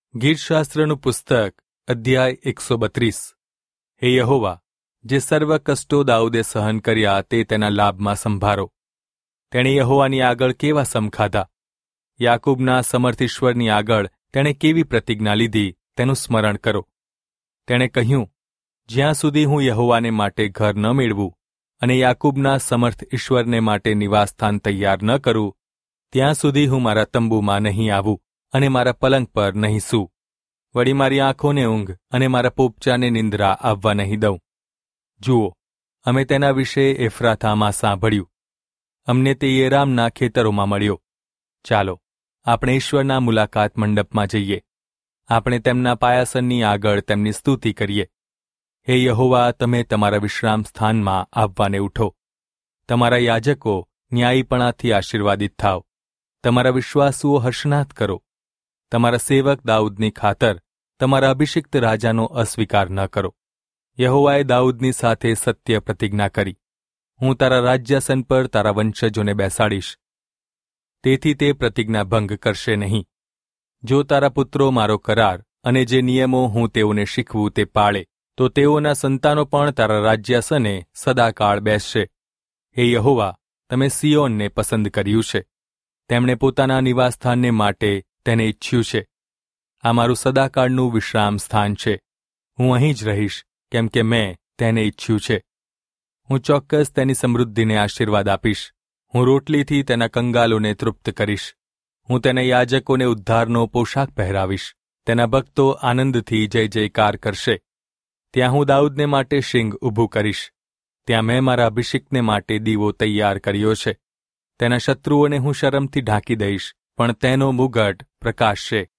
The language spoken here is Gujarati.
ગીતશાસ્ત્રનું પુસ્તક અધ્યાય 132. હે યહોવા, જે સર્વ કષ્ટો દાઉદે સહન કર્યા તે તેના લાભમાં સંભારો. તેણે યહોવાની આગળ કેવા સમ ખાધા, યાકૂબના સમર્થ ઈશ્વરની આગળ તેણે કેવી પ્રતિજ્ઞા લીધી તેનું સ્મરણ કરો. તેણે કહ્યું, જ્યાં સુધી હું યહોવાને માટે ઘર ન મેળવું અને યાકૂબના સમર્થ ઈશ્વરને માટે નિવાસસ્થાન તૈયાર ન કરું, ત્યાં સુધી હું મારા તંબુમાં નહીં આવું અને મારા પલંગ પર નહીં સૂવું. વળી મારી આંખોને ઊંઘ અને મારા પોપચાને નિંદ્રા આવવા નહીં દઉં. જુઓ, અમે તેના વિશે એફ્રાથામાં સાંભળ્યું, અમને તે એરામના ખેતરોમાં મળ્યો. ચાલો, આપણે ઈશ્વરના મુલાકાત મંડપમાં જઈએ, આપણે તેમના પાયાસનની આગળ તેમની સ્તુતિ કરીએ. હે યહોવા, તમે તમારા વિશ્રામ સ્થાનમાં આવવાને ઉઠો. તમારા યાજકો ન્યાયીપણાથી આશીર્વાદિત થાવ. તમારા વિશ્વાસુઓ હર્ષનાદ કરો. તમારા સેવક દાઉદની ખાતર તમારા અભિષિક્ત રાજાનો અસ્વીકાર ન કરો. યહોવાએ દાઉદની સાથે સત્ય પ્રતિજ્ઞા કરી, હું તારા રાજ્યાસન પર તારા વંશજોને બેસાડીશ. તેથી તે પ્રતિજ્ઞા ભંગ કરશે નહીં. જો તારા પુત્રો મારો કરાર અને જે નિયમો હું તેઓને શીખવું તે પાળે, તો તેઓના સંતાનો પણ તારા રાજ્યાસને સદાકાળ બેસશે. હે યહોવા, તમે સિયોનને પસંદ કર્યું છે, તેમણે પોતાના નિવાસસ્થાનને માટે તેને ઈચ્છ્યું છે. આ મારું સદાકાળનું વિશ્રામ સ્થાન છે. હું અહીં જ રહીશ, કેમ કે મેં તેને ઈચ્છ્યું છે. હું ચોક્કસ તેની સમૃદ્ધિને આશીર્વાદ આપીશ. હું રોટલીથી તેના કંગાલોને તૃપ્ત કરીશ. હું તેના યાજકોને ઉદ્ધારનો પોશાક પહેરાવીશ. તેના ભક્તો આનંદથી જય જયકાર કરશે. ત્યાં હું દાઉદને માટે શીંગ ઊભું કરીશ. ત્યાં મેં મારા અભિષિક્તને માટે દીવો તૈયાર કર્યો છે. તેના શત્રુઓને હું શરમથી ઢાંકી દઈશ, પણ તેનો મુગટ પ્રકાશશે.